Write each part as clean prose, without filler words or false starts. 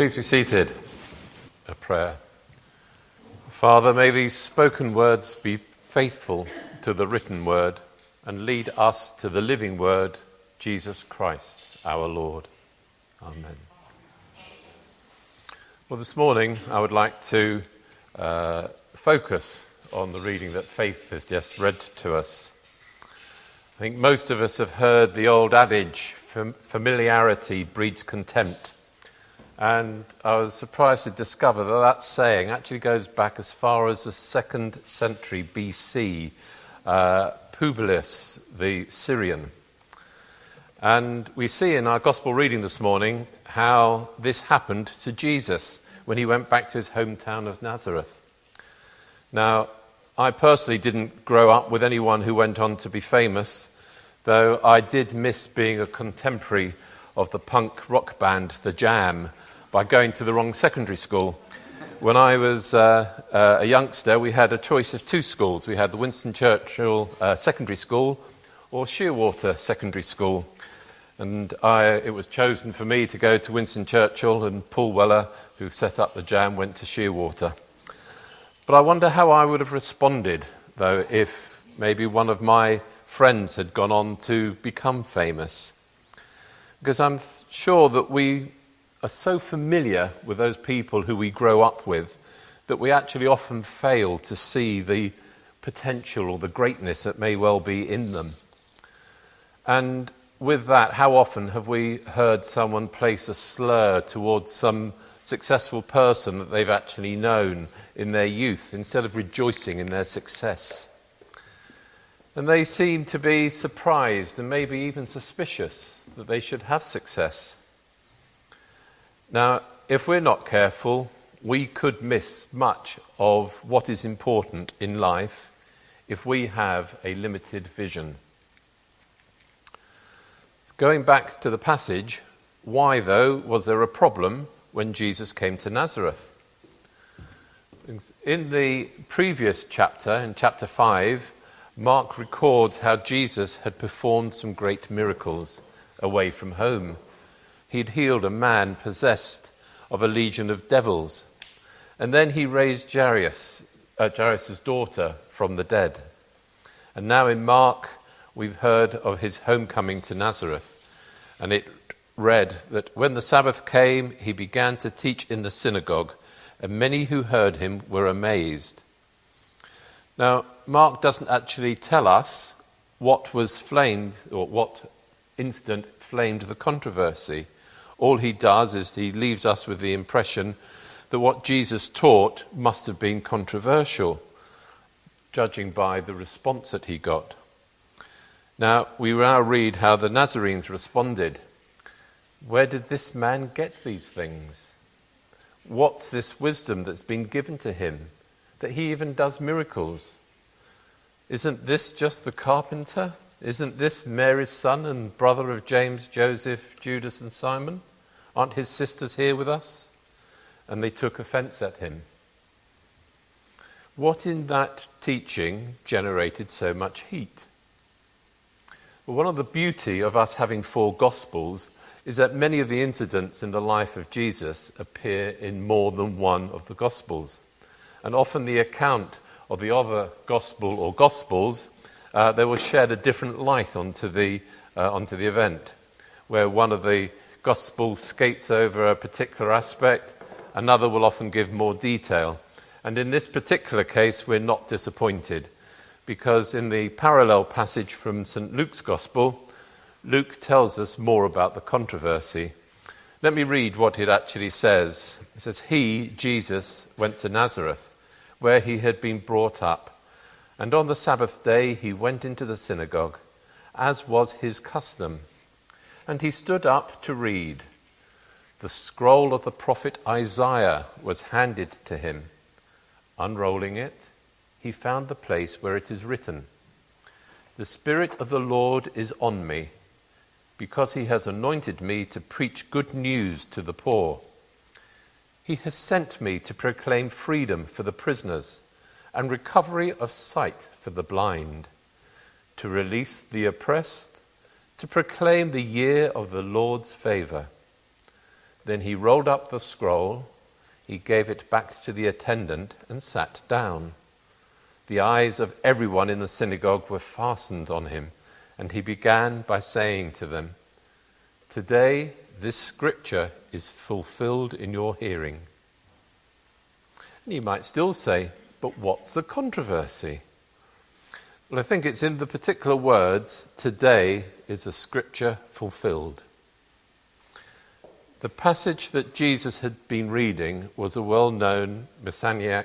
Please be seated. A prayer. Father, may these spoken words be faithful to the written word and lead us to the living word, Jesus Christ, our Lord. Amen. Well, this morning I would like to focus on the reading that Faith has just read to us. I think most of us have heard the old adage, familiarity breeds contempt. And I was surprised to discover that that saying actually goes back as far as the 2nd century BC, Publius the Syrian. And we see in our gospel reading this morning how this happened to Jesus when he went back to his hometown of Nazareth. Now, I personally didn't grow up with anyone who went on to be famous, though I did miss being a contemporary of the punk rock band The Jam by going to the wrong secondary school. When I was a youngster, we had a choice of two schools. We had the Winston Churchill Secondary School or Shearwater Secondary School. And it was chosen for me to go to Winston Churchill, and Paul Weller, who set up The Jam, went to Shearwater. But I wonder how I would have responded, though, if maybe one of my friends had gone on to become famous. Because I'm sure that we are so familiar with those people who we grow up with that we actually often fail to see the potential or the greatness that may well be in them. And with that, how often have we heard someone place a slur towards some successful person that they've actually known in their youth instead of rejoicing in their success? And they seem to be surprised and maybe even suspicious that they should have success. Now, if we're not careful, we could miss much of what is important in life if we have a limited vision. Going back to the passage, why, though, was there a problem when Jesus came to Nazareth? In the previous chapter, in chapter 5, Mark records how Jesus had performed some great miracles away from home. He'd healed a man possessed of a legion of devils. And then he raised Jairus' daughter from the dead. And now in Mark, we've heard of his homecoming to Nazareth. And it read that when the Sabbath came, he began to teach in the synagogue, and many who heard him were amazed. Now, Mark doesn't actually tell us what was flamed, or what incident flamed the controversy. All he does is he leaves us with the impression that what Jesus taught must have been controversial, judging by the response that he got. Now, we now read how the Nazarenes responded. Where did this man get these things? What's this wisdom that's been given to him, that he even does miracles? Isn't this just the carpenter? Isn't this Mary's son and brother of James, Joseph, Judas and Simon? Aren't his sisters here with us? And they took offense at him. What in that teaching generated so much heat? Well, one of the beauty of us having 4 Gospels is that many of the incidents in the life of Jesus appear in more than one of the Gospels. And often the account of the other Gospel or Gospels, they will shed a different light onto the event, where one of the Gospels skates over a particular aspect, another will often give more detail. And in this particular case, we're not disappointed, because in the parallel passage from St. Luke's Gospel, Luke tells us more about the controversy. Let me read what it actually says. It says, he, Jesus, went to Nazareth, where he had been brought up. And on the Sabbath day he went into the synagogue, as was his custom. And he stood up to read. The scroll of the prophet Isaiah was handed to him. Unrolling it, he found the place where it is written, the Spirit of the Lord is on me, because he has anointed me to preach good news to the poor. He has sent me to proclaim freedom for the prisoners and recovery of sight for the blind, to release the oppressed, to proclaim the year of the Lord's favor. Then he rolled up the scroll, he gave it back to the attendant and sat down. The eyes of everyone in the synagogue were fastened on him, and he began by saying to them, "Today this scripture is fulfilled in your hearing." And you might still say, but what's the controversy? Well, I think it's in the particular words, "Today is a scripture fulfilled." The passage that Jesus had been reading was a well-known messianic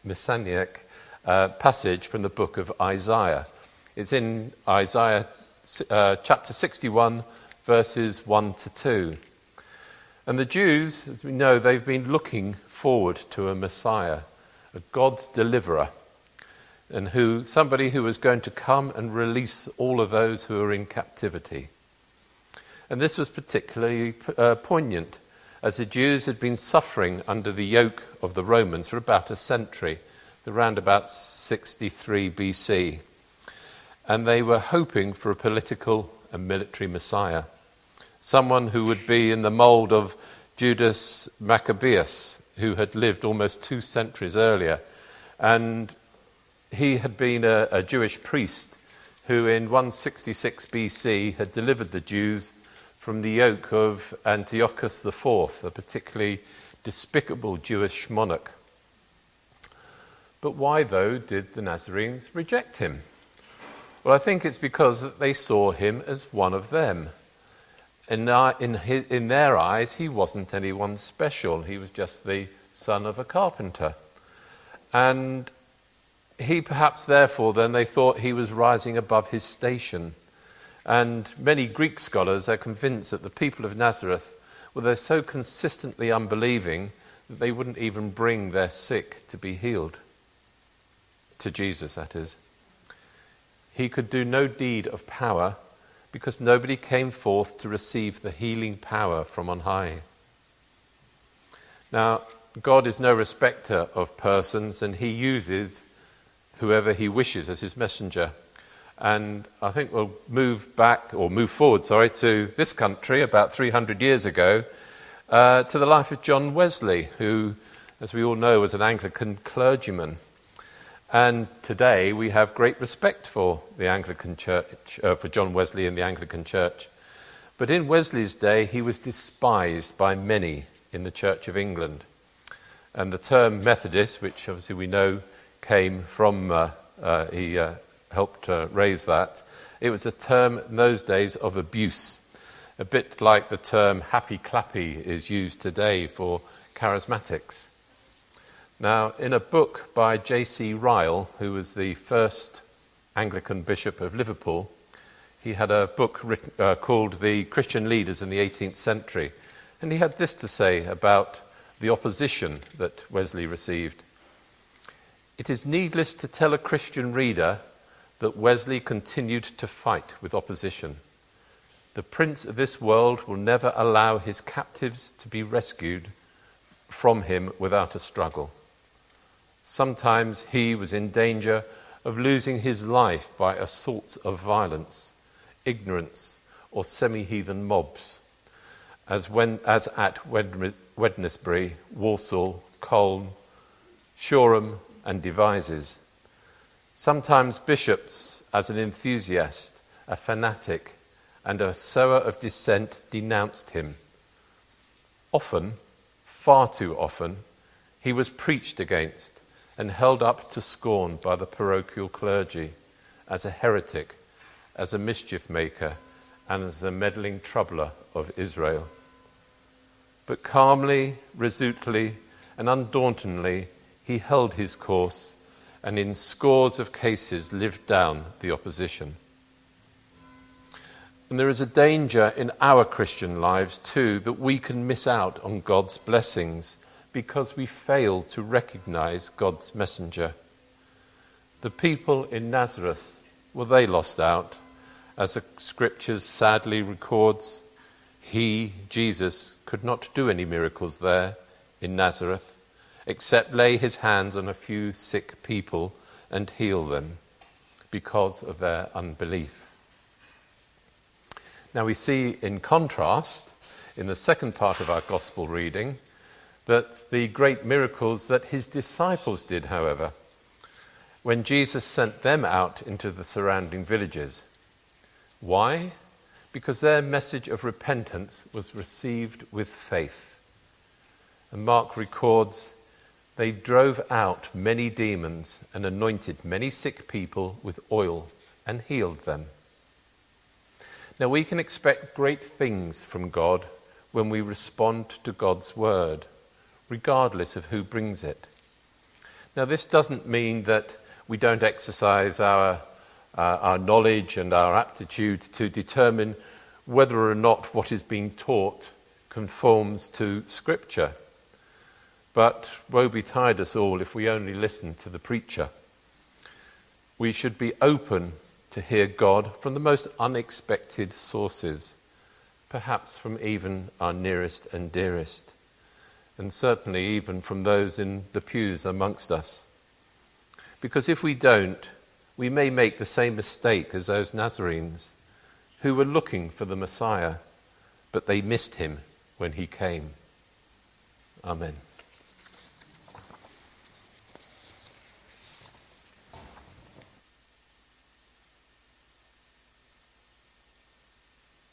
passage from the book of Isaiah. It's in Isaiah chapter 61, verses 1 to 2. And the Jews, as we know, they've been looking forward to a Messiah, a God's deliverer, and somebody who was going to come and release all of those who are in captivity. And this was particularly poignant, as the Jews had been suffering under the yoke of the Romans for about a century, around about 63 BC. And they were hoping for a political and military Messiah, someone who would be in the mold of Judas Maccabeus, who had lived almost 2 centuries earlier. And he had been a Jewish priest who in 166 BC had delivered the Jews from the yoke of Antiochus IV, a particularly despicable Jewish monarch. But why, though, did the Nazarenes reject him? Well, I think it's because they saw him as one of them. In their eyes, he wasn't anyone special. He was just the son of a carpenter. And he perhaps, therefore, then they thought he was rising above his station. And many Greek scholars are convinced that the people of Nazareth, well, they're so consistently unbelieving that they wouldn't even bring their sick to be healed. To Jesus, that is. He could do no deed of power because nobody came forth to receive the healing power from on high. Now, God is no respecter of persons, and he uses whoever he wishes as his messenger. And I think we'll move forward to this country about 300 years ago, to the life of John Wesley, who, as we all know, was an Anglican clergyman. And today we have great respect for the Anglican Church, for John Wesley and the Anglican Church. But in Wesley's day, he was despised by many in the Church of England. And the term Methodist, which obviously we know came from, he helped raise that, it was a term in those days of abuse, a bit like the term happy clappy is used today for charismatics. Now, in a book by J.C. Ryle, who was the first Anglican Bishop of Liverpool, he had a book called The Christian Leaders in the 18th Century, and he had this to say about the opposition that Wesley received. "It is needless to tell a Christian reader that Wesley continued to fight with opposition. The prince of this world will never allow his captives to be rescued from him without a struggle. Sometimes he was in danger of losing his life by assaults of violence, ignorance, or semi-heathen mobs, as at Wednesbury, Walsall, Colne, Shoreham, and Devizes. Sometimes bishops, as an enthusiast, a fanatic, and a sower of dissent, denounced him. Often, far too often, he was preached against and held up to scorn by the parochial clergy as a heretic, as a mischief maker, and as the meddling troubler of Israel. But calmly, resolutely, and undauntedly, he held his course, and in scores of cases lived down the opposition. And there is a danger in our Christian lives too that we can miss out on God's blessings because we fail to recognize God's messenger. The people in Nazareth, well, they lost out. As the scriptures sadly records, he, Jesus, could not do any miracles there in Nazareth, except lay his hands on a few sick people and heal them because of their unbelief. Now we see in contrast in the second part of our gospel reading that the great miracles that his disciples did, however, when Jesus sent them out into the surrounding villages. Why? Because their message of repentance was received with faith. And Mark records, they drove out many demons and anointed many sick people with oil and healed them. Now we can expect great things from God when we respond to God's word, regardless of who brings it. Now this doesn't mean that we don't exercise our knowledge and our aptitude to determine whether or not what is being taught conforms to Scripture. But woe betide us all if we only listen to the preacher. We should be open to hear God from the most unexpected sources, perhaps from even our nearest and dearest, and certainly even from those in the pews amongst us. Because if we don't, we may make the same mistake as those Nazarenes who were looking for the Messiah, but they missed him when he came. Amen.